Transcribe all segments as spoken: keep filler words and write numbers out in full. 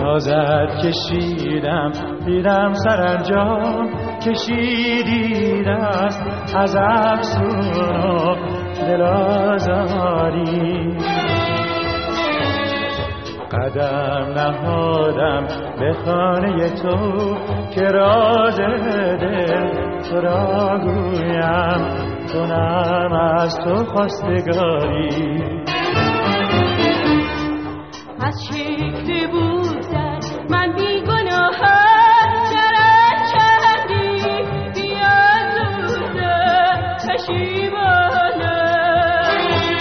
تازت کشیدم دیدم سرانجام کشیدی دست از افسون و دل آزاری. قدم نهادم به خانه تو که راز دل تو را گویم کنم از تو خواستگاری. از شکل بودن من بی گناهم شرط چندی بیازوده پشیمانم.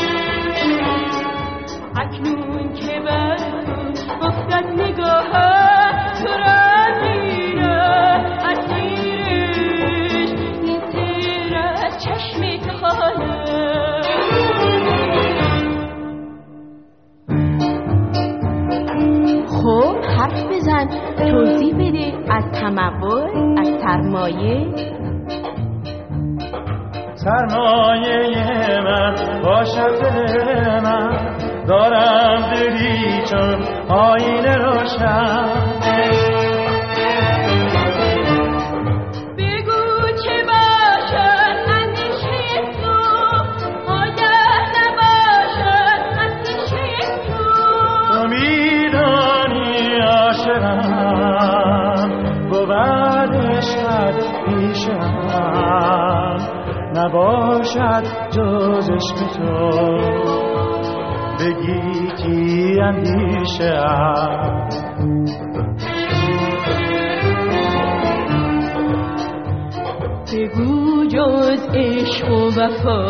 اکنون که بر افتاد نگاهم تو را دیرم اسیرش این تیر از چشم تو خانم. خب حرف بزن، توضیح بده از تمول، از سرمایه. سرمایه من باشد دل من، دارم دلی چون آینه روشن. بگو چه باشد اندیشه تو، آگه نباشد اندیشه تو. تو میدانی عاشقم بود عشقت پیشم، نباشد جز عشق تو بگیتی اندیشه‌ام. بگو جز عشق و وفا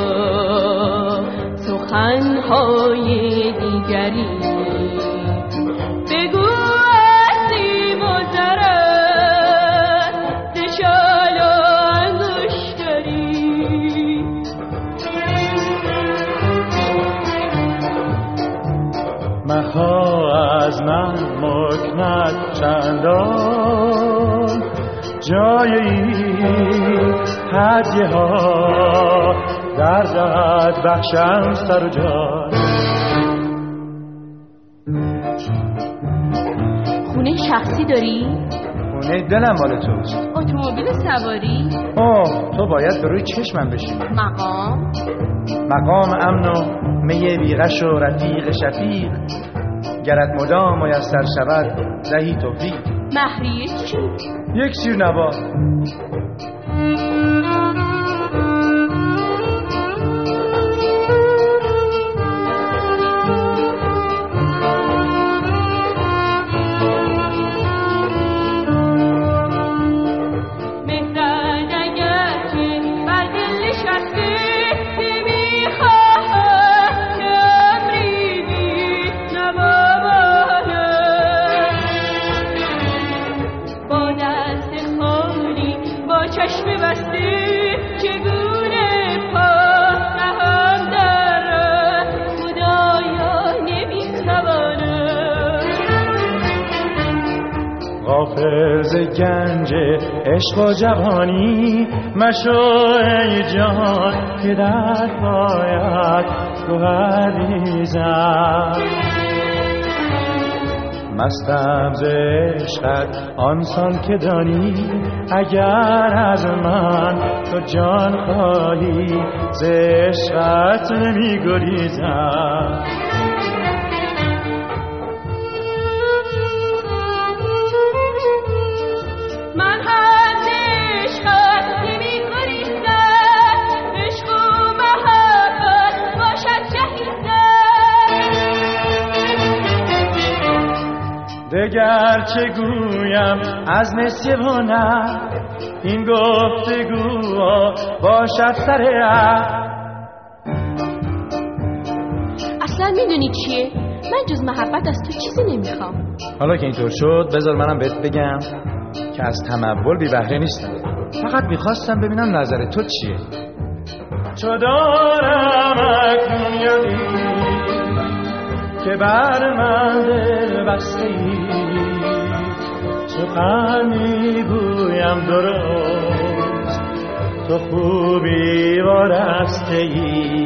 سخنهای دیگری. بگو هستی مزرد دشال و انگشتری. مخواه از من مکنت چندان، جای این هدیه ها دردت بخشم سر و جان. خونه شخصی داری؟ خونه دلم مال توست. اتومبیل سواری؟ اوه تو باید به روی چشمم بشینی. مقام؟ مقام امن و می بیغش و رفیق شفیق، گرت مدام میسر شود دهی توفیق. مهریه چی؟ یک سیر نوا. حافظ گنج عشق و جوانی مشو ای جان که در پایت گوهر ریزم. مستم ز عشقت آنسان که دانی، اگر از من تو جان خواهی ز عشقت نمی گریزم. دگر چه گویم از نسیه و نه، این گفتگوها باشد سر عقل. اصلا میدونی چیه؟ من جز محبت از تو چیزی نمیخوام. حالا که اینطور شد بذار منم بهت بگم که از تمول بی بهره نیستم، فقط میخواستم ببینم نظر تو چیه. چو دارم اکنون یادی که بر من دل بسته ای، سخن میگویم درست تو خوبی وارسته ای.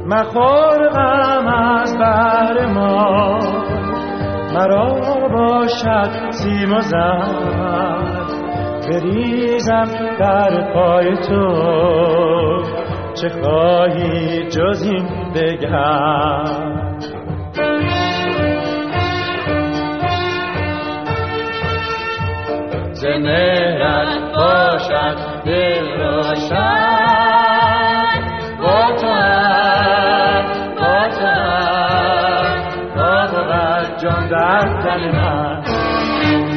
مخور غم از بحر ما، مرا باشد سیم و زر، بریزم در پای تو، چه خواهی جز این بگم. ز مهرت باشد دل روشن، با تو هم با تو هم تا بود جان در تن من.